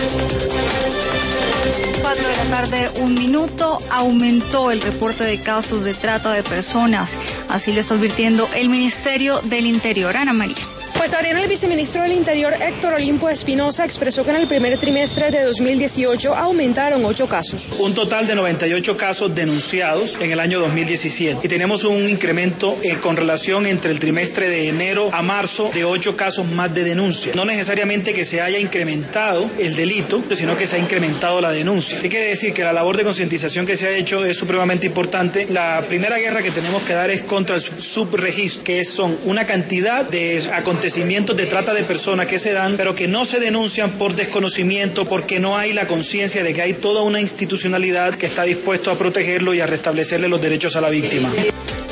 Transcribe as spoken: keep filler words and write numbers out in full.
cuatro de la tarde, un minuto, aumentó el reporte de casos de trata de personas. Así lo está advirtiendo el Ministerio del Interior. Ana María. Pues Ariana, el viceministro del Interior, Héctor Olimpo Espinosa, expresó que en el primer trimestre de dos mil dieciocho aumentaron ocho casos. Un total de noventa y ocho casos denunciados en el año dos mil diecisiete. Y tenemos un incremento eh, con relación entre el trimestre de enero a marzo de ocho casos más de denuncia. No necesariamente que se haya incrementado el delito, sino que se ha incrementado la denuncia. Hay que decir que la labor de concientización que se ha hecho es supremamente importante. La primera guerra que tenemos que dar es contra el subregistro, que son una cantidad de acontecimientos de trata de personas que se dan, pero que no se denuncian por desconocimiento, porque no hay la conciencia de que hay toda una institucionalidad que está dispuesto a protegerlo y a restablecerle los derechos a la víctima.